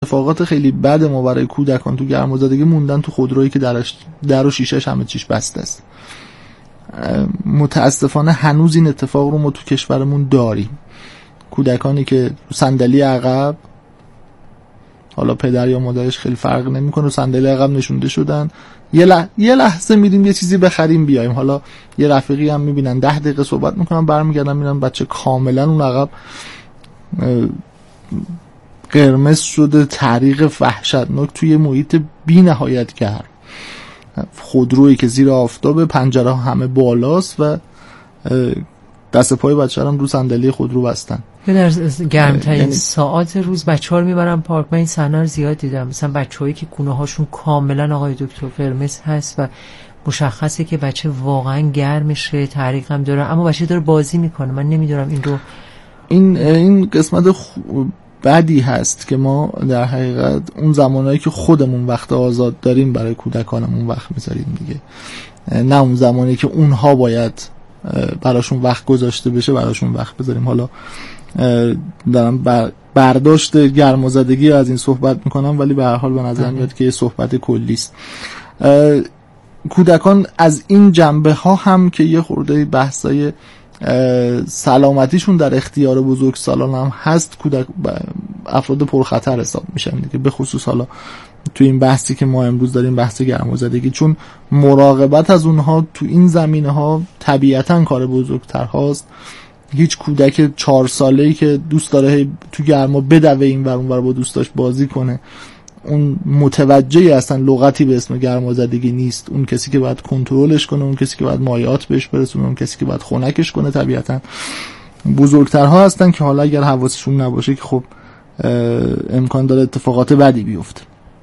اتفاقات خیلی بد ما برای کودکان تو گرمازدگی موندن تو خودرویی که در و شیشه‌اش همه چیش بسته است. متاسفانه هنوز این اتفاق رو ما تو کشورمون داریم. کودکانی که صندلی عقب، حالا پدر یا مادرش خیلی فرق نمیکنه، صندلی عقب نشونده شدن، یه لحظه میریم یه چیزی بخریم بیایم، حالا یه رفیقی هم میبینن 10 دقیقه صحبت میکنن برمیگردن میبینن بچه کاملا اون عقب قرمز شده، تعریق وحشتناک توی محیط بی نهایت گرم، خودرویی که زیر آفتاب، پنجره همه بالاست و دست پای بچه هم رو صندلی خودرو بستن. در گرمترین ساعات روز بچه‌ها رو میبرن پارک. من این صحنه رو زیاد دیدم، مثلا بچه‌هایی که گونه هاشون کاملا آقای دکتر قرمز هست و مشخصه که بچه واقعا گرمشه، تعریق هم داره، اما بچه داره بازی میکنه. من نمیدونم این رو این قسمت بدی هست که ما در حقیقت اون زمانایی که خودمون وقت آزاد داریم برای کودکانمون وقت میذاریم دیگه، نه اون زمانی که اونها باید براشون وقت گذاشته بشه براشون وقت بذاریم. حالا دارم برداشت گرمازدگی از این صحبت میکنم، ولی به هر حال به نظر میاد که یه صحبت کلی است. کودکان از این جنبه ها هم که یه خورده بحثای سلامتیشون در اختیار بزرگسالان هم هست، افراد پرخطر حساب میشن دیگه، به خصوص حالا تو این بحثی که ما امروز داریم، بحث گرمازدگی، چون مراقبت از اونها تو این زمینه ها طبیعتاً کار بزرگتر هاست. هیچ کودک 4 ساله‌ای که دوست داره تو گرما بدوه این ور اون ور با دوستاش بازی کنه، اون متوجه اصلا لغتی به اسم گرمازدگی نیست. اون کسی که باید کنترلش کنه، اون کسی که باید مایعات بهش برسونه، اون کسی که باید خنکش کنه طبیعتاً بزرگترها هستن که حالا اگر حواسشون نباشه که خب امکان داره اتفاقات بدی بیفته.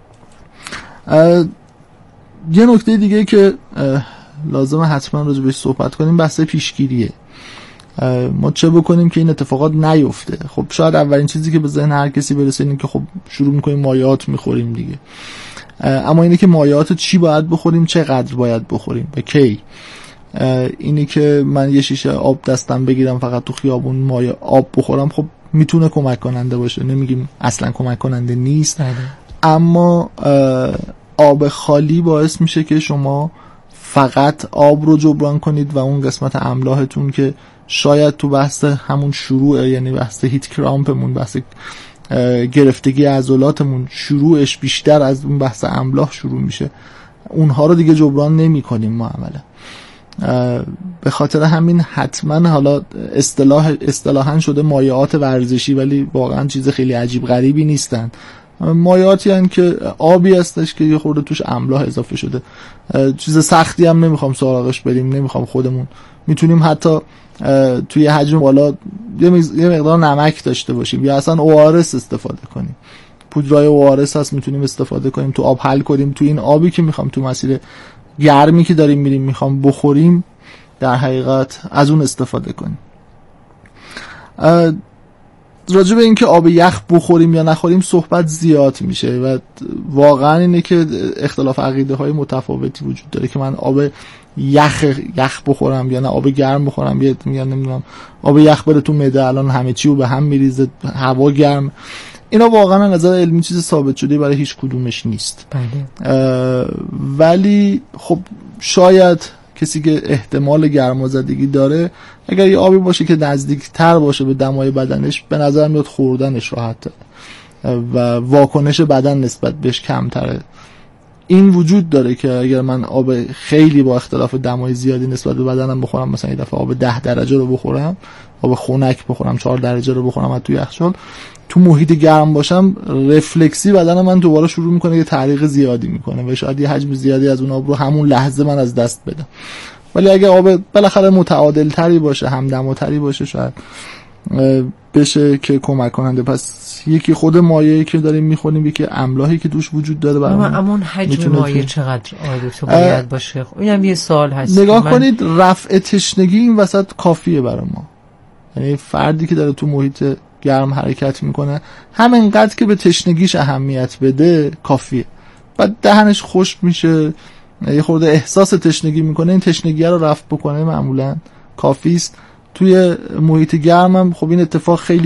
یه نکته دیگه که لازمه حتما راجع بهش صحبت کنیم بحث پیشگیریه. ما چه بکنیم که این اتفاقات نیفته؟ خب شاید اولین چیزی که به ذهن هر کسی برسه اینه که خب شروع میکنیم مایعات میخوریم دیگه، اما اینه که مایعات چی باید بخوریم، چقدر باید بخوریم، به کی؟ اینه که من یه شیشه آب دستم بگیرم فقط تو خیابون مایع آب بخورم، خب میتونه کمک کننده باشه، نمیگیم اصلا کمک کننده نیست، اما آب خالی باعث میشه که شما فقط آب رو جبران کنید و اون قسمت املاحتون که شاید تو بحث همون شروع، یعنی بحث هیت کرامپمون، بحث گرفتگی عضلاتمون شروعش بیشتر از اون بحث املاح شروع میشه، اونها رو دیگه جبران نمی کنیم ما عملا. به خاطر همین حتما حالا اصطلاحاً شده مایعات ورزشی، ولی واقعا چیز خیلی عجیب غریبی نیستن. مایعاتی هستن که آبی هستش که یه خورده توش املاح اضافه شده، چیز سختی هم نمیخوام سراغش بریم، نمیخوام خودمون میتونیم حتی توی حجم بالا یه مقدار نمک داشته باشیم یا اصلا ORS استفاده کنیم، پودرای ORS هست میتونیم استفاده کنیم، تو آب حل کنیم، تو این آبی که میخوام تو مسیر گرمی که داریم میریم میخوام بخوریم در حقیقت از اون استفاده کنیم. راجع به این که آب یخ بخوریم یا نخوریم صحبت زیاد میشه و واقعا اینه که اختلاف عقیده های متفاوتی وجود داره که من آب یخ بخورم یا نه آب گرم بخورم. یه میگن نمیدونم آب یخ بره تو معده، الان همه چی رو به هم میریزه، هوا گرم. اینا واقعا از نظر علمی چیز ثابت شده برای هیچ کدومش نیست. ولی خب شاید کسی که احتمال گرمازدگی داره اگر یه آبی باشه که نزدیکتر باشه به دمای بدنش، به نظر میاد خوردنش راحته و واکنش بدن نسبت بهش کمتره. این وجود داره که اگر من آب خیلی با اختلاف دمای زیادی نسبت به بدنم بخورم، مثلا یه دفعه آب 10 درجه رو بخورم، آب خنک بخورم 4 درجه رو بخورم از تو یخچال، تو محیط گرم باشم رفلکسی بدن من دوباره شروع میکنه یه تعریق زیادی میکنه و شاید یه حجم زیادی از اون آب رو همون لحظه من از دست بدم. ولی اگه آب بالاخره متعادل تری باشه، همدماتری باشه، شاید بشه که کمک کننده. پس یکی خود مایعی که داریم میخوریم، یکی املاحی که توش وجود داره برامون. اما حجم مایع چقدر تو باید باشه؟ خب اینم یه سوال هست. نگاه کنید رفع تشنگی این وسط کافیه برای ما. یعنی فردی که داره تو محیط گرم حرکت میکنه همینقدر که به تشنگیش اهمیت بده کافیه. بعد دهنش خشک میشه، یه خورده احساس تشنگی میکنه، این تشنگی رو رفع بکنه معمولا کافی است. توی محیط گرم هم خب این اتفاق خیلی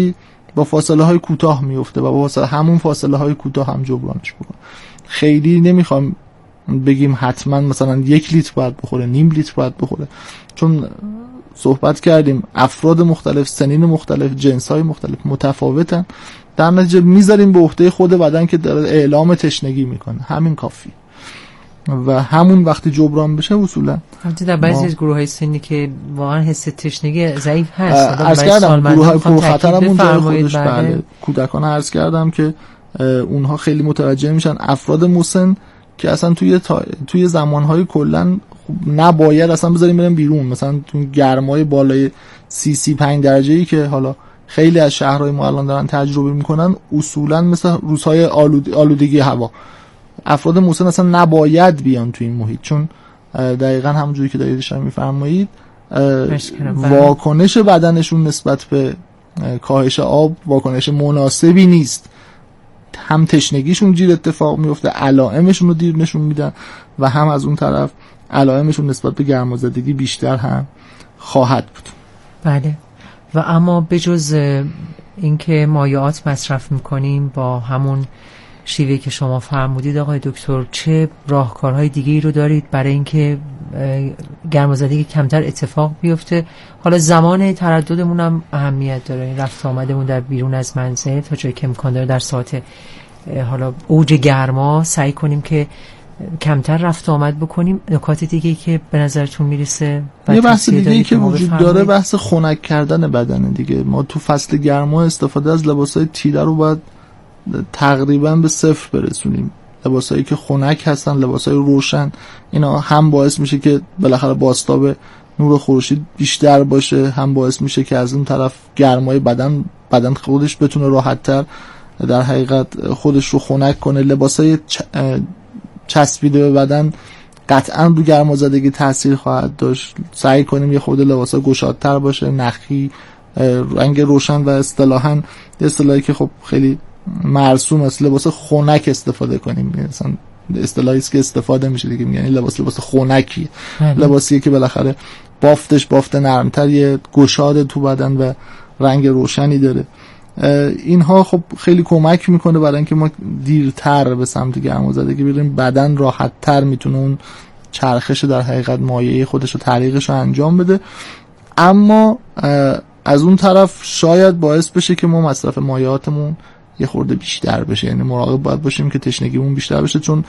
با فاصله های کوتاه میفته و با همون فاصله های کوتاه هم جبرانش بکنه. خیلی نمیخوام بگیم حتما مثلا 1 لیتر باید بخوره، نیم لیتر باید بخوره، چون صحبت کردیم افراد مختلف، سنین مختلف، جنس‌های مختلف متفاوتن، در نتیجه میذاریم به عهده خود بدن که داره اعلام تشنگی میکنه، همین کافی و همون وقتی جبران بشه اصولا. البته در بعضی از گروه‌های سنی که واقعا حس تشنگی ضعیف هست، عرض کردم گروه‌های پرخطرمون جای خودش بله کودکان عرض کردم که اونها خیلی متوجه میشن. افراد مسن که اصلا توی زمانهای کلن نباید اصلا بذاریم بریم بیرون، مثلا تو گرمای بالای 35 درجه‌ای که حالا خیلی از شهرهای ما الان دارن تجربه میکنن، اصولا مثل روزهای آلودگی هوا، افراد مسن اصلا نباید بیان تو این محیط، چون دقیقاً همونجوری که دارید میفرمایید واکنش بدنشون نسبت به کاهش آب واکنش مناسبی نیست، هم تشنگیشون دیر اتفاق میفته، علائمشون رو دیر نشون میدن و هم از اون طرف علائمشون نسبت به گرمازدگی بیشتر هم خواهد بود. بله. و اما بجز اینکه مایعات مصرف میکنیم با همون شیوهی که شما فرمودید آقای دکتر، چه راهکارهای دیگه‌ای رو دارید برای اینکه گرمازدگی کمتر اتفاق بیفته؟ حالا زمان ترددمون هم اهمیت داره، رفت آمدمون در بیرون از منزل تا جایی که امکان داره در ساعت حالا اوج گرما سعی کنیم که کمتر رفت آمد بکنیم. نکات دیگه‌ای که به نظرتون میرسه؟ یه بحث دیگه‌ای که وجود داره بحث خنک کردن بدن دیگه. ما تو فصل گرما استفاده از لباسای تیره رو باید تقریبا به 0 برسونیم. لباسایی که خنک هستن، لباسای روشن، اینا هم باعث میشه که بالاخره بازتاب نور خورشید بیشتر باشه، هم باعث میشه که از اون طرف گرمای بدن خودش بتونه راحت‌تر در حقیقت خودش رو خنک کنه. لباسای چسبیده به بدن قطعا رو گرمازدگی تاثیر خواهد داشت. سعی کنیم یه خورده لباسا گشادتر باشه، نخی، رنگ روشن و اصطلاحاً اصطلاحی که خب خیلی مرسوم است، لباس خنک استفاده کنیم. مثلا اصطلاحی است که استفاده میشه دیگه، میگن این لباس خنکیه، لباسیه که بالاخره بافتش بافت نرمتر، گشاد تو بدن و رنگ روشنی داره. اینها خب خیلی کمک میکنه برای اینکه ما دیرتر به سمت گرمازدگی بریم، بدن راحت‌تر میتونه اون چرخش در حقیقت مایعی خودش رو تعلیقش رو انجام بده. اما از اون طرف شاید باعث بشه که ما مصرف مایعاتمون یه خورده بیشتر بشه، یعنی مراقب باید باشیم که تشنگیمون بیشتر بشه، چون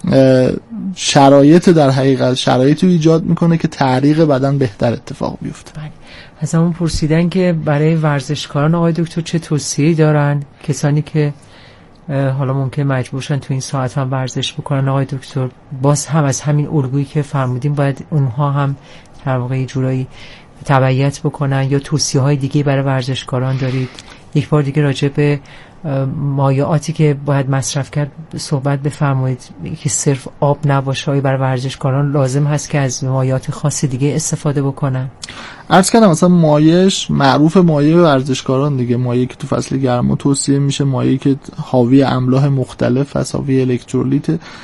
شرایط در حقیقت شرایطی ایجاد میکنه که تعلیق بدن بهتر اتفاق بیفته. از همون پرسیدن که برای ورزشکاران آقای دکتر چه توصیه‌ای دارن، کسانی که حالا ممکن مجبورشن تو این ساعت هم ورزش بکنن آقای دکتر، باز هم از همین الگویی که فرمودیم باید اونها هم در واقع جورایی تبعیت بکنن، یا توصیه‌های دیگه برای ورزشکاران دارید؟ یک بار دیگه راجع به مایعاتی که باید مصرف کرد صحبت بفرمایید که صرف آب نباشه، آیا برای ورزشکاران لازم هست که از مایعات خاص دیگه استفاده بکنن؟ عرض کردم مثلا مایعش معروف مایع ورزشکاران دیگه، مایعی که تو فصل گرما توصیه میشه، مایعی که حاوی املاح مختلف هست، حاوی الکترولیت.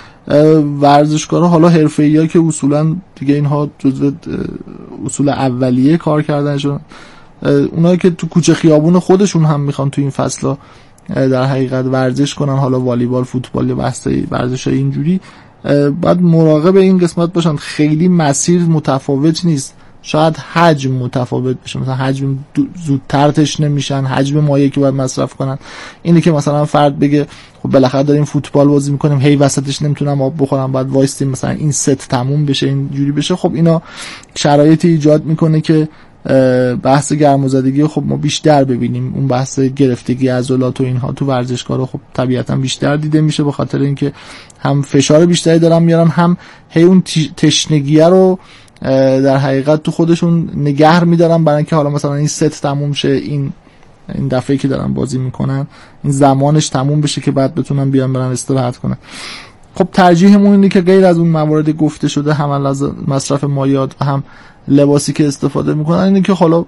ورزشکارا حالا حرفه‌ای‌ها که اصولا دیگه اینها جزو اصول اولیه کار کردنشون، اونایی که تو کوچه خیابون خودشون هم میخوان تو این فصل در حقیقت ورزش کنن، حالا والیبال، فوتبال یا بحثی ورزش‌های اینجوری، باید مراقب این قسمت باشن. خیلی مسیر متفاوت نیست، شاید حجم متفاوت بشه، مثلا حجم زودتر تشنه میشن، حجم مایعی که باید مصرف کنن. اینه که مثلا فرد بگه خب بالاخره داریم فوتبال بازی میکنیم، هی وسطش نمیتونم آب بخورم، بعد وایستیم مثلا این ست تموم بشه، اینجوری بشه. خب اینا شرایطی ایجاد میکنه که بحث گرمازدگی خب ما بیشتر ببینیم، اون بحث گرفتگی عضلات و اینها تو ورزشکارا خب طبیعتا بیشتر دیده میشه، به خاطر اینکه هم فشار بیشتری دارن میارن، هم هی اون تشنگیه رو در حقیقت تو خودشون نگه میدارن برای اینکه حالا مثلا این ست تموم شه، این دفعه که دارن بازی میکنن این زمانش تموم بشه که بعد بتونن بیان برن استراحت کنن. خب ترجیحمون اینه که غیر از اون موارد گفته شده، هم از مصرف مایعات و هم لباسی که استفاده میکنن، اینه که حالا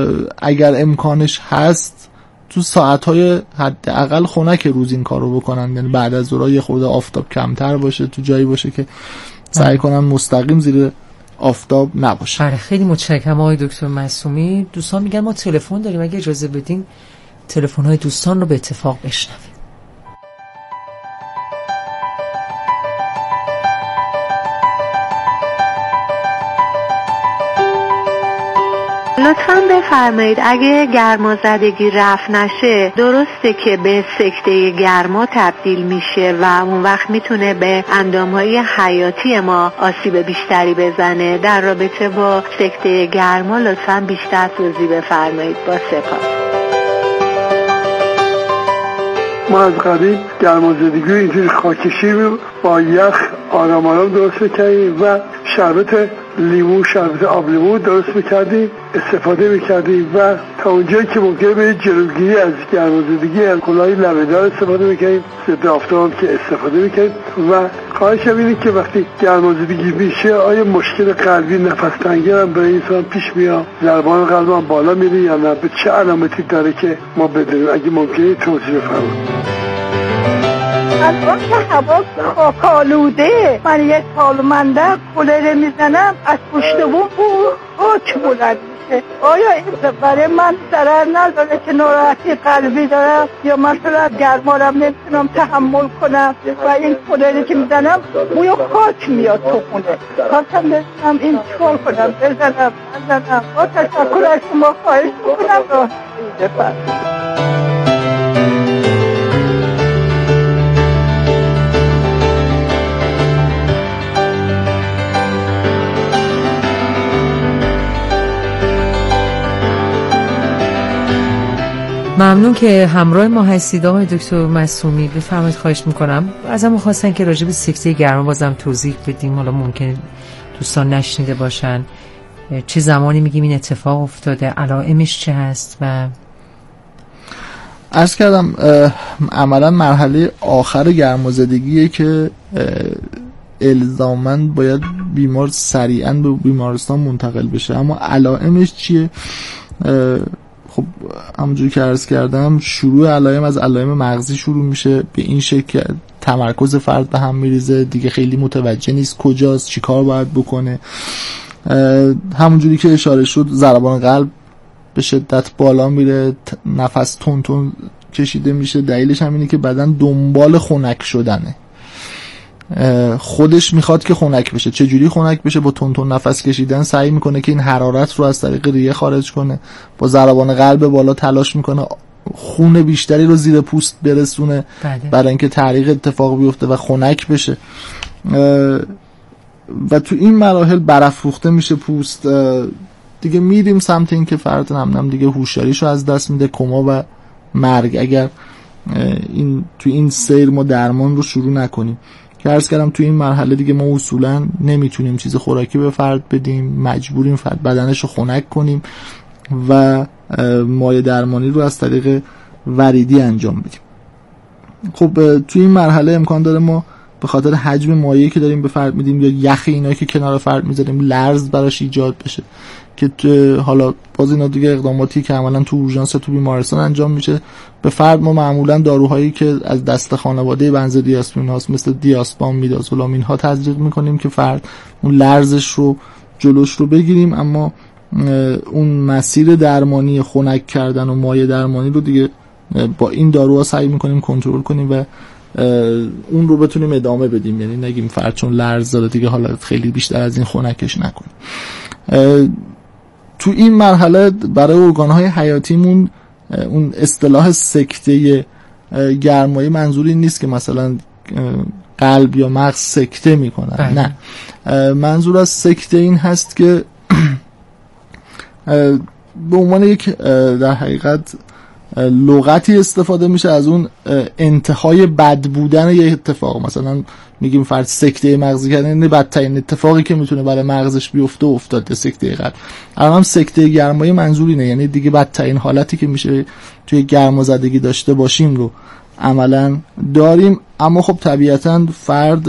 اگر امکانش هست تو ساعتهای حداقل خنک روز این کارو بکنن، یعنی بعد از ظهر یه خورده آفتاب کمتر باشه، تو جایی باشه که سعی کنن مستقیم زیر آفتاب نباشه. خیلی متشکرم آقای دکتر معصومی. دوستان میگن ما تلفن داریم، اگه اجازه بدین تلفن‌های دوستان رو به اتفاق بشنویم. لطفاً بفرمایید اگه گرمازدگی رفع نشه درسته که به سکته گرما تبدیل میشه و اون وقت میتونه به اندامهای حیاتی ما آسیب بیشتری بزنه؟ در رابطه با سکته گرما لطفاً بیشتر توضیح بفرمایید. با سپاس. ما از قدیم گرمازدگی اینجوری خاکشی با یخ آرام آرام درست می‌کردیم و شربت لیمو، شربت آب لیمو درست می‌کردیم، استفاده می‌کردیم و تا اونجایی که ممکنه به جلوگیری از گرمازدگی از کلاه لبه‌دار استفاده می‌کردیم، ضد آفتاب که استفاده می‌کردیم و خواهشم اینه که وقتی گرمازدگی میشه آیا مشکل قلبی، نفس تنگی هم برای انسان پیش میاد؟ ضربان قلب هم بالا میره یا نه؟ به چه علامتی داره که ما بدونیم؟ اگه ممکنه توضیح بفرمایید. الان که هوا خاک‌آلوده، من یک سالمنده کولر میزنم از پشت بوم خاک بلند میشه. آیا این برای من ضرر نداره که ناراحتی قلبی دارم یا مثلا گرمارم نمیتونم تحمل کنم و این کولری که میزنم بوی خاک میاد تو خونه؟ خواستم بزنم این چکار کنم؟ بزنم با تشکر از شما خواهش میکنم راه بفرمایید. ممنون که همراه ما هستید آقای دکتر معصومی. بفرمایید. خواهش میکنم. ازم خواستن که راجع به سکته گرما بازم توضیح بدیم، حالا ممکنه دوستان نشنیده باشن. چه زمانی میگیم این اتفاق افتاده، علائمش چه هست؟ و عرض کردم عملا مرحله آخر گرمازدگیه که الزاماً باید بیمار سریعاً به بیمارستان منتقل بشه. اما علائمش چیه؟ خب همونجوری که عرض کردم شروع علائم از علائم مغزی شروع میشه، به این شکل تمرکز فرد به هم میریزه، دیگه خیلی متوجه نیست کجاست، چی کار باید بکنه. همونجوری که اشاره شد ضربان قلب به شدت بالا میره، نفس تون تون کشیده میشه. دلیلش هم اینه که بدن دنبال خنک شدنه، خودش میخواد که خنک بشه. چجوری خنک بشه؟ با تون تون نفس کشیدن سعی میکنه که این حرارت رو از طریق ریه خارج کنه، با ضربان قلب بالا تلاش میکنه خون بیشتری رو زیر پوست برسونه برای اینکه تحریق اتفاق بیفته و خنک بشه. و تو این مراحل برافروخته میشه پوست، دیگه میریم سمت این که فرد نم دیگه هوشیاریشو از دست میده، کما و مرگ اگر تو این سیر ما درمان رو شروع نکنیم. که عرض کردم تو این مرحله دیگه ما اصولا نمیتونیم چیز خوراکی به فرد بدیم، مجبوریم فرد بدنش رو خنک کنیم و مایع درمانی رو از طریق وریدی انجام بدیم. خب تو این مرحله امکان داره ما به خاطر حجم مایعی که داریم به فرد میدیم یا یخ اینایی که کنار فرد میذاریم لرز براش ایجاد بشه، که حالا باز اینا دیگه اقداماتی که عملا تو اورژانس تو بیمارستان انجام میشه. به فرد ما معمولا داروهایی که از دست خانواده بنزودیازپین هاست مثل دیاسپام، میدازولامین ها تزریق میکنیم که فرد اون لرزش رو جلوش رو بگیریم، اما اون مسیر درمانی خنک کردن و مایع درمانی رو دیگه با این داروها سعی میکنیم کنترل کنیم و اون رو بتونیم ادامه بدیم. یعنی نگیم فرد چون لرز داره دیگه حالا خیلی بیشتر از این خنکش نکنیم. تو این مرحله برای ارگان‌های حیاتیمون اون اصطلاح سکته گرمایی منظوری نیست که مثلا قلب یا مغز سکته میکنن، نه. منظور از سکته این هست که به عنوان یک در حقیقت لغتی استفاده میشه از اون انتهای بد بودن یه اتفاق. مثلا میگیم فرد سکته مغزی کردن، یعنی بدترین اتفاقی که میتونه برای مغزش بیفته افتاده، سکته قلب. الان سکته گرمایی منظور اینه، یعنی دیگه بدترین حالتی که میشه توی گرمازدگی داشته باشیم رو عملا داریم. اما خب طبیعتاً فرد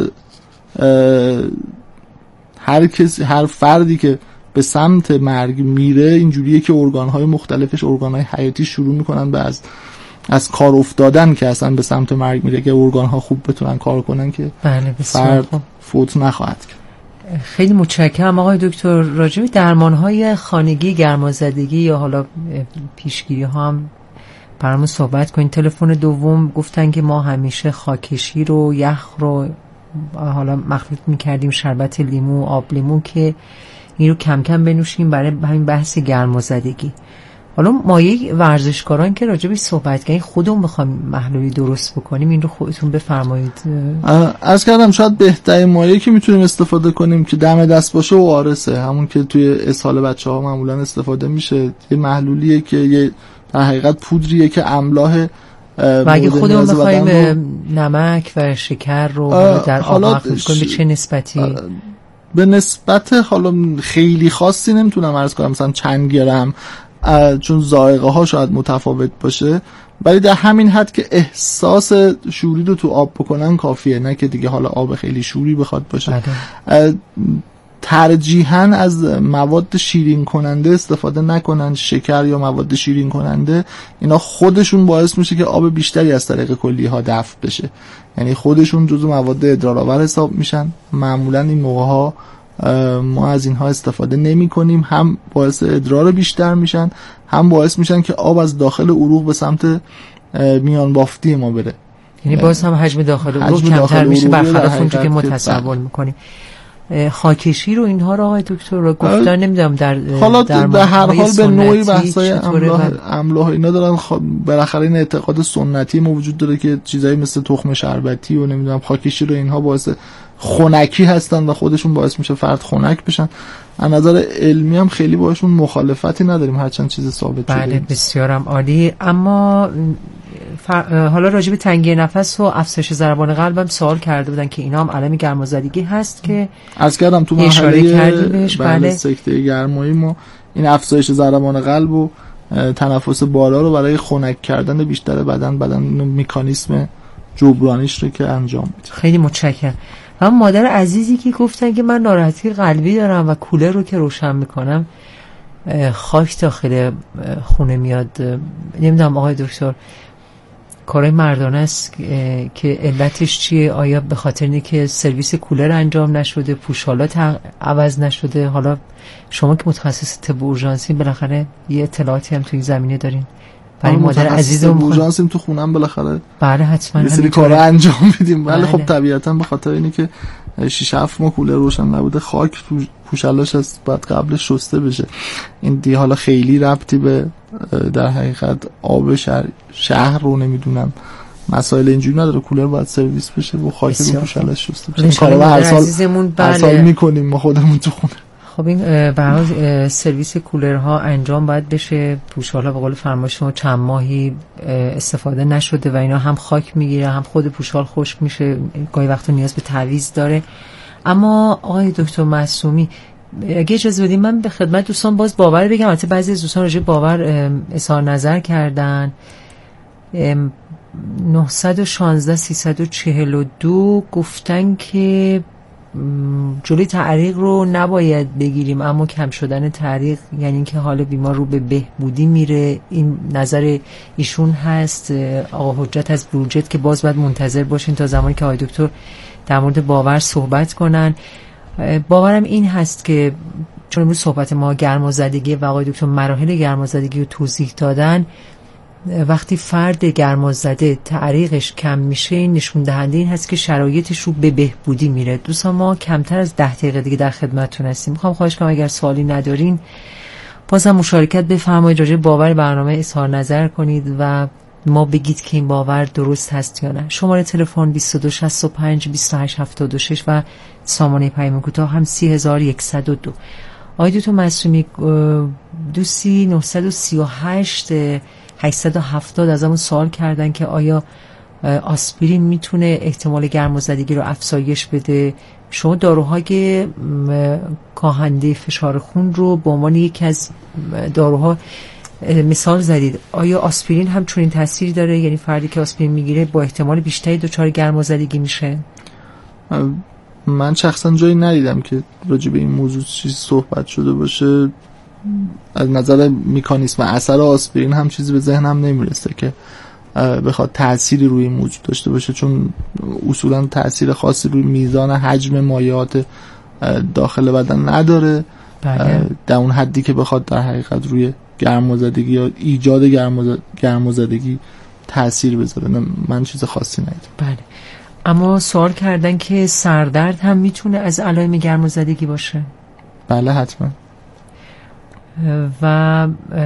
هر فردی که به سمت مرگ میره اینجوریه که ارگان‌های مختلفش، ارگان‌های حیاتی شروع میکنن به از کار افتادن، که اصلا به سمت مرگ میره که ارگان‌ها خوب بتونن کار کنن که فرد فوت نخواهد کرد. خیلی متشکرم آقای دکتر. راجع به درمان‌های خانگی گرمازدگی یا حالا پیشگیری ها هم برامون صحبت کنین. تلفن دوم گفتن که ما همیشه خاکشیر و یخ رو حالا مخلوط میکردیم شربت لیمو، آب لیمو، که این رو کم کم بنوشیم برای همین بحث گرمازدگی. حالا ما یک ورزشکاران که راجع بهش صحبت کردیم، خودمون بخوایم محلولی درست بکنیم، این رو خودتون بفرمایید. عرض کردم شاید بهترین مایعی که میتونیم استفاده کنیم که دم دست باشه و آرسه، همون که توی اسهال بچه‌ها معمولا استفاده میشه. یه محلولیه که یه در حقیقت پودریه که املاح و اگه خودمون بخوایم نمک و شکر رو در آب مخلوط کنیم به چه نسبتی؟ به نسبت حالا خیلی خاصی نمیتونم عرض کنم مثلا چند گرم، چون ذائقه ها شاید متفاوت باشه، ولی در همین حد که احساس شوری رو تو آب بکنن کافیه، نه که دیگه حالا آب خیلی شوری بخواد باشه. ترجیحاً از مواد شیرین کننده استفاده نکنن، شکر یا مواد شیرین کننده، اینا خودشون باعث میشه که آب بیشتری از طریق کلیه ها دفع بشه، یعنی خودشون جزو مواد ادرارآور حساب میشن. معمولاً این موقع ها ما از اینها استفاده نمی کنیم، هم باعث ادرار بیشتر میشن، هم باعث میشن که آب از داخل عروق به سمت میان بافتی ما بره، یعنی باز هم حجم داخل عروق کمتر میشه برخلاف اونجوری که ما تصور میکنیم. خاکشیر و اینها رو آقای دکتر رو گفتن نمیدونم در به هر حال به نوعی بحثای املاح اینا دارن. بالاخره این اعتقاد سنتی ما وجود داره که چیزایی مثل تخم شربتی و نمیدونم خاکشیر و اینها باعث خنکی هستن و خودشون باعث میشه فرد خنک بشن. از نظر علمی هم خیلی باهاشون مخالفتی نداریم، هرچند چیز ثابت شده. بله بسیارم عالی. اما حالا راجع به تنگی نفس و افزایش ضربان قلبم سوال کرده بودن که اینا هم علائم گرمازدگی هست که عرض کردم تو مرحله بله سکته گرمایی ما این افزایش ضربان قلب و تنفس بالا رو برای خنک کردن بیشتر بدن مکانیسم جبرانیش رو که انجام میده. خیلی متشکرم. هم مادر عزیزی که گفتن که من ناراحتی قلبی دارم و کولر رو که روشن میکنم خاک داخل خونه میاد. نمیدونم آقای دکتر کارای مردانه است که علتش چیه؟ آیا به خاطر اینه که سرویس کولر انجام نشده، پوشالات عوض نشده؟ حالا شما که متخصص طب اورژانسی بالاخره یه اطلاعاتی هم تو این زمینه دارین. برای مادر عزیزم اورژانسیم تو خونم بالاخره بله حتما یه سری کارا انجام میدیم، ولی خب طبیعتا به خاطر اینه که 6-7 ماه کولر روشن نبوده خاک پوشالاش از بعد قبل شسته بشه. این دی حالا خیلی ربطی به در حقیقت آب شهر رو نمیدونم مسائل اینجوری نداره. کولر باید سرویس بشه و خاک رو پوشالاش شسته بشه. این کارا هر سال میکنیم ما خودمون تو خونه. خب این برای سرویس کولرها انجام باید بشه. پوشالا به قول فرمایش شما چند ماهی استفاده نشده و اینا هم خاک میگیره هم خود پوشال خشک میشه، گاهی وقتا نیاز به تعویض داره. اما آقای دکتر معصومی اگه اجازه بدید من به خدمت دوستان باز باور بگم. البته بعضی از دوستان راجع باور اظهار نظر کردن. 916 342 گفتن که جلوی تعریق رو نباید بگیریم، اما کم شدن تعریق یعنی اینکه حال بیمار رو به بهبودی میره. این نظر ایشون هست. آقا حجت از بروجرد که باز باید منتظر باشین تا زمانی که آقای دکتر در مورد باور صحبت کنن. باورم این هست که چون امروز صحبت ما گرمازدگی و آقای دکتر مراحل گرمازدگی رو توضیح دادن، وقتی فرد گرمازده تعریقش کم میشه این نشون دهنده این هست که شرایطش رو به بهبودی میره. دوستان ما کمتر از 10 دقیقه دیگه در خدمتتون هستیم. میخوام خواهش کنم اگر سوالی ندارین بازم مشارکت بفرمایید، راجع به باور برنامه اظهار نظر کنید و ما بگید که این باور درست هست یا نه. شماره تلفن 2265 2876 و سامانه پیام کوتاه هم 3102. آقای دکتر معصومی دوستی 938 870 از همون سوال کردن که آیا آسپرین میتونه احتمال گرمازدگی رو افزایش بده؟ شما داروهای کاهنده فشار خون رو به عنوان یکی از داروها مثال زدید. آیا آسپرین هم چنین تأثیری داره؟ یعنی فردی که آسپرین میگیره با احتمال بیشتری دچار گرمازدگی میشه؟ من شخصا جایی ندیدم که راجع به این موضوع چیزی صحبت شده باشه. از نظر مکانیسم اثر آسپرین هم چیزی به ذهنم نمیرسه که بخواد تأثیری روی این موضوع داشته باشه، چون اصولا تأثیر خاصی روی میزان حجم مایعات داخل بدن نداره در اون حدی که بخواد در حقیقت روی گرمازدگی یا ایجاد گرمازدگی تأثیر بذاره. من چیز خاصی ندیدم. بله. اما سوال کردن که سردرد هم میتونه از علائم گرمازدگی باشه؟ بله حتما. و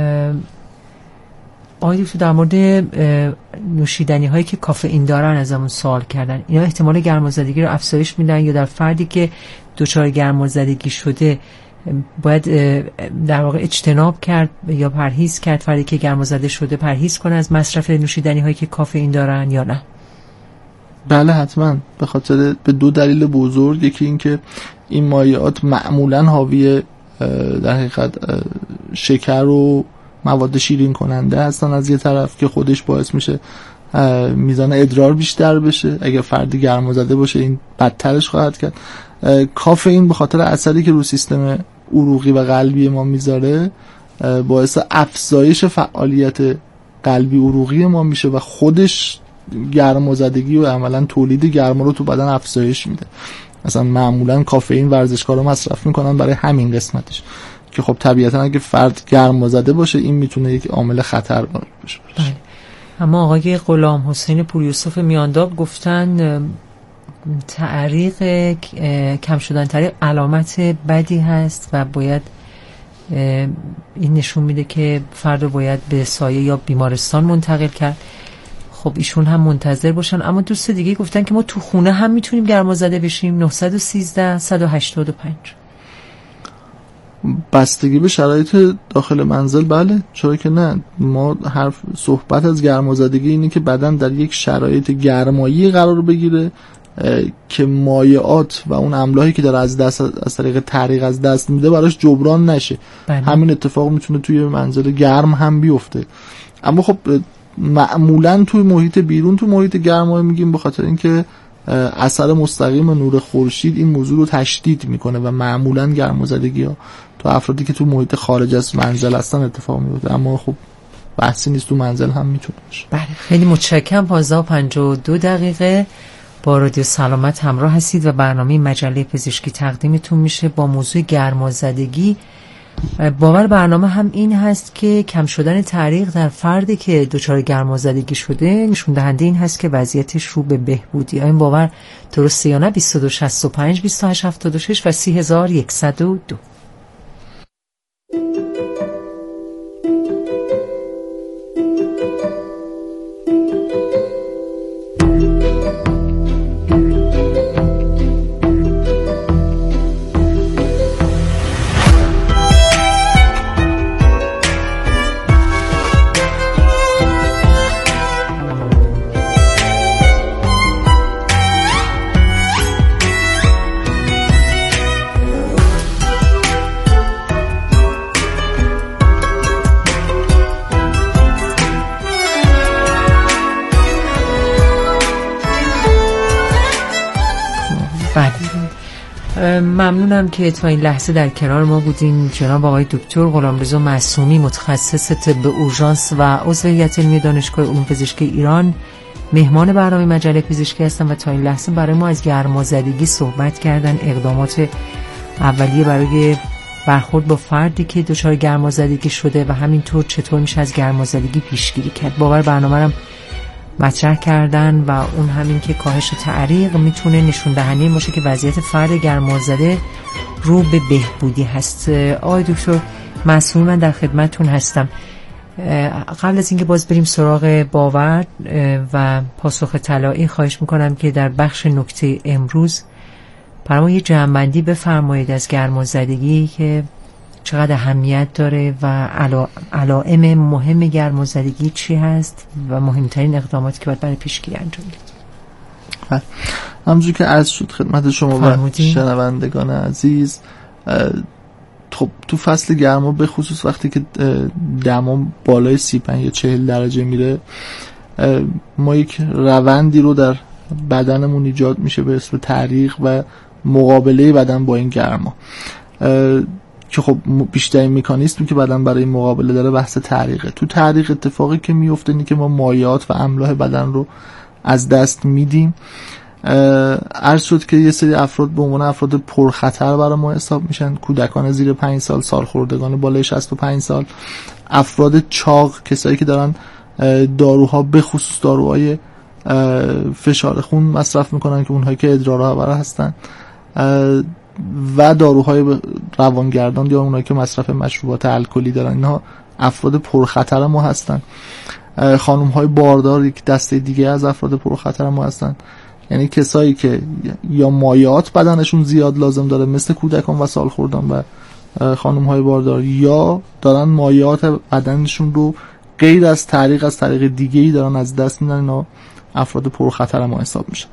آقای دکتر در مورد نوشیدنی هایی که کافئین دارن ازمون سوال کردن، اینا احتمال گرمازدگی رو افزایش میدن یا در فردی که دچار گرمازدگی شده باید در واقع اجتناب کرد یا پرهیز کرد، فردی که گرمازده شده پرهیز کنه از مصرف نوشیدنی هایی که کافئین دارن یا نه؟ بله حتما، به خاطر به دو دلیل بزرگ. یکی این که این مایعات معمولا حاوی در حقیقت شکر و مواد شیرین کننده هستن از یه طرف که خودش باعث میشه میزان ادرار بیشتر بشه. اگر فردی گرمازده باشه این بدترش خواهد کرد. کافئین به خاطر اثری که رو سیستم عروقی و قلبی ما میذاره باعث افزایش فعالیت قلبی عروقی ما میشه و خودش گرمازدگی و عملا تولید گرما رو تو بدن افزایش میده. مثلا معمولا کافئین ورزشکارا مصرف میکنن برای همین قسمتش که خب طبیعتا اگه فرد گرمازده باشه این میتونه یک عامل خطر باشه. بله. اما آقای غلام حسین پوریوسف میانداب گفتن تعریق کم شدن تعریق علامت بدی هست و باید این نشون میده که فرد رو باید به سایه یا بیمارستان منتقل کرد. خب ایشون هم منتظر باشن. اما دوست دیگه گفتن که ما تو خونه هم میتونیم گرمازده بشیم. 913 185. بستگی به شرایط داخل منزل بله، چرا که نه. ما صحبت از گرمازدگی اینه که بدن در یک شرایط گرمایی قرار بگیره که مایعات و اون املاحی که داره از طریق تعریق از دست میده براش جبران نشه. همین اتفاق میتونه توی منزل گرم هم بیفته. اما خب معمولا توی محیط بیرون، توی محیط گرمای میگیم به خاطر اینکه اثر مستقیم نور خورشید این موضوع رو تشدید میکنه و معمولا گرمازدگی ها تو افرادی که تو محیط خارج از منزل هستن اتفاق میفته. اما خب بحثی نیست، تو منزل هم میتونه باشه. بله خیلی متشکرم. 15:52 با رادیو سلامت همراه هستید و برنامه مجله پزشکی تقدیمتون میشه با موضوع گرمازدگی. باور برنامه هم این هست که کم شدن تعریق در فردی که دچار گرمازدگی شده نشون دهنده این هست که وضعیتش رو به بهبودی. این باور درسته یا نه؟ 2265 2876 و 3102. ممنونم که تا این لحظه در کنار ما بودین. جناب آقای دکتر غلامرضا معصومی، متخصص طب اورژانس و عضو هیئت علمی دانشگاه علوم پزشکی ایران، مهمان برنامه مجله پزشکی هستن و تا این لحظه برای ما از گرمازدگی صحبت کردن، اقدامات اولیه برای برخورد با فردی که دچار گرمازدگی شده و همینطور چطور میشه از گرمازدگی پیشگیری کرد. باور برنامه رو مطرح کردن و اون همین که کاهش تعریق میتونه نشون دهنده باشه که وضعیت فرد گرمازده رو به بهبودی هست. آقای دکتر معصومی من در خدمتتون هستم. قبل از اینکه باز بریم سراغ باور و پاسخ طلایی، خواهش میکنم که در بخش نکته امروز برای ما یه جمع‌بندی بفرمایید از گرمازدگی که چقدر اهمیت داره و علائم مهم گرمازدگی چی هست و مهمترین اقداماتی که باید برای پیشگیری انجام بدیم. همونجوری که عرض شد خدمت شما و شنوندگان عزیز، خب تو فصل گرما به خصوص وقتی که دما بالای 35 یا 40 درجه میره، ما یک روندی رو در بدنمون ایجاد میشه به اسم تعریق و مقابله بدن با این گرما که خب بیشترین مکانیزمی که بدن برای مقابله داره بحث تعریقه. تو تعریق اتفاقی که میفته اینه که ما مایعات و املاح بدن رو از دست میدیم عرض شد که یه سری افراد به عنوان افراد پرخطر برای ما حساب میشن، کودکان زیر 5 سال، سالخوردگان بالای 65 سال، افراد چاق، کسایی که دارن داروها به خصوص داروهای فشار خون مصرف میکنن که اونهایی که ادرارآور هستن، و داروهای روانگردان یا اونهایی که مصرف مشروبات الکلی دارن. اینها افراد پرخطر ما هستن. خانم‌های باردار یک دسته دیگه از افراد پرخطر ما هستن، یعنی کسایی که یا مایعات بدنشون زیاد لازم داره مثل کودکان و سالخوردان و خانم‌های باردار، یا دارن مایعات بدنشون رو غیر از طریق دیگه‌ای دارن از دست میدن. اینا افراد پرخطر ما حساب میشن.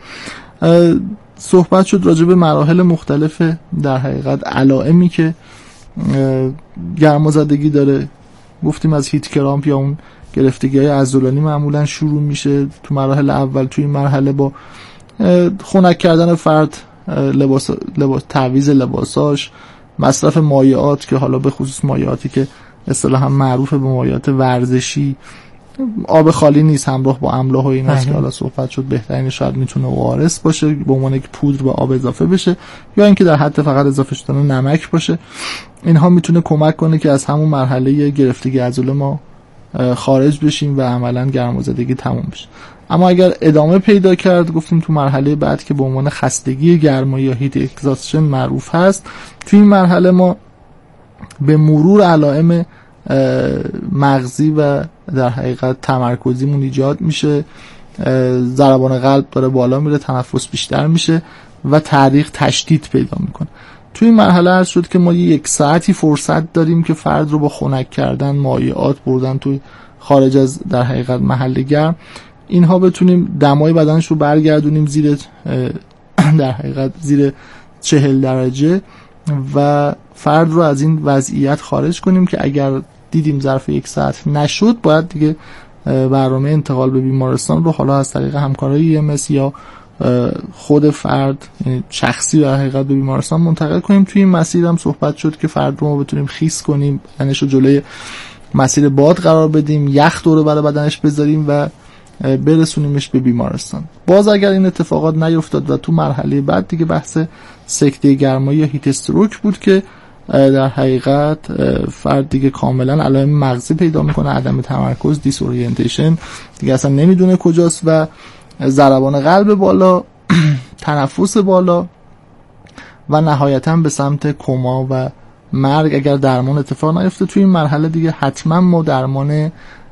صحبت شد راجع به مراحل مختلف در حقیقت علائمی که گرمازدگی داره. گفتیم از هیت کرامپ یا اون گرفتگی‌های عضلانی معمولا شروع میشه تو مراحل اول. تو این مرحله با خنک کردن فرد، لباس تعویض لباساش، مصرف مایعات که حالا به خصوص مایعاتی که اصطلاحاً معروف به مایعات ورزشی، آب خالی نیست، همراه با املاح و این است که حالا صحبت شد بهترین شاید میتونه ORS باشه به عنوان یک پودر به آب اضافه بشه، یا اینکه در حد فقط اضافه شدن نمک باشه. اینها میتونه کمک کنه که از همون مرحله گرفتگی عضله ما خارج بشیم و عملاً گرمازدگی تموم بشه. اما اگر ادامه پیدا کرد، گفتیم تو مرحله بعد که به عنوان خستگی گرمایی یا هیت اگزاستشن معروف هست، تو این مرحله ما به مرور علائم مغزی و در حقیقت تمرکزیمون ایجاد میشه، ضربان قلب داره بالا میره، تنفس بیشتر میشه و تعریق تشدید پیدا میکنه. توی این مرحله عرض شد که ما 1 ساعتی فرصت داریم که فرد رو با خنک کردن، مایعات بردن توی خارج از در حقیقت محل گرم، اینها بتونیم دمای بدنش رو برگردونیم زیر در حقیقت زیر 40 درجه و فرد رو از این وضعیت خارج کنیم که اگر دیدیم ظرف 1 ساعت نشد، باید دیگه برنامه انتقال به بیمارستان رو حالا از طریق همکارای EMS یا خود فرد شخصی در حقیقت به بیمارستان منتقل کنیم. توی این مسیر هم صحبت شد که فرد رو ما بتونیم خیس کنیم، بدنش رو جلوی مسیر باد قرار بدیم، یخ دور برای بدنش بذاریم و برسونیمش به بیمارستان. باز اگر این اتفاقات نیفتاد و تو مرحله بعد دیگه بحث سکته گرمایی یا هیت استروک بود که در حقیقت فرد دیگه کاملا علائم مغزی پیدا میکنه، عدم تمرکز، دیس اورینتیشن، دیگه اصلا نمیدونه کجاست و ضربان قلب بالا، تنفس بالا و نهایتا به سمت کما و مرگ اگر درمان اتفاق نیفته. توی این مرحله دیگه حتما ما درمان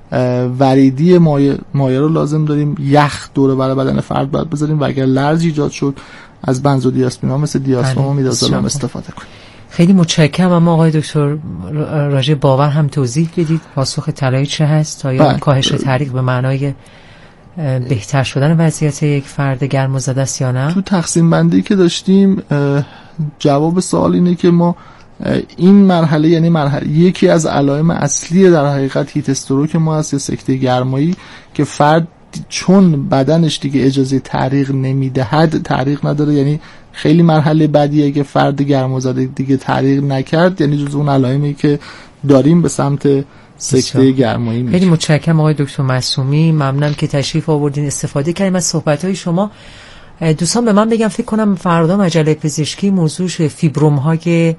وریدی مایع رو لازم داریم، یخ دور برای بدن فرد باید بذاریم و اگر لرز ایجاد شد از بنزودیازپینام مثل دیازپام و میدازولام استفاده کنیم. خیلی متشکرم. اما آقای دکتر راجع باور هم توضیح بدید، پاسخ طلایی چه هست؟ آیا کاهش تعریق به معنای بهتر شدن وضعیت یک فرد گرمازده است یا نه؟ تو تقسیم بندی که داشتیم جواب سوال اینه که ما این مرحله، یعنی مرحله یکی از علائم اصلی در حقیقت هیت استروک ما هست یا سکته گرمایی، که فرد چون بدنش دیگه اجازه تعریق نمیدهد، تعریق نداره، یعنی خیلی مرحله بعدیه که فرد گرمازده دیگه تعریق نکرد، یعنی جزو اون علائمی که داریم به سمت سکته گرمایی میشه. خیلی متشکرم آقای دکتر معصومی، ممنونم که تشریف آوردین، استفاده کردیم از صحبت‌های شما. دوستان به من بگم، فکر کنم فردا مجله پزشکی موضوعش فیبروم های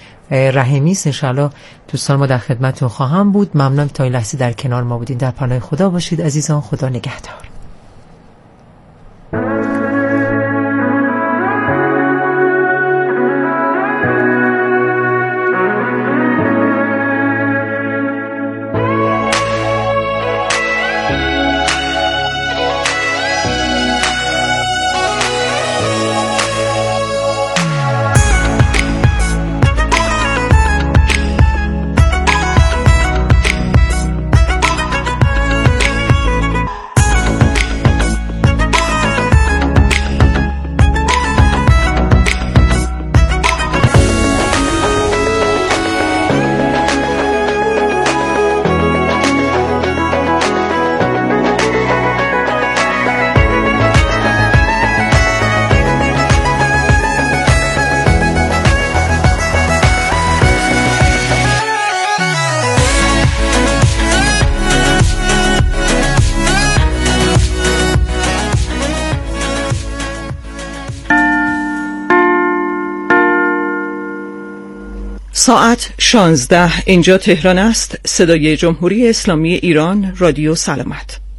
رحمی است. انشاءالله دوستان ما در خدمتتون خواهم بود. ممنونم تا این لحظه در کنار ما بودین. در پناه خدا باشید عزیزان. خدا نگهدار. ساعت 16 اینجا تهران است. صدای جمهوری اسلامی ایران، رادیو سلامت.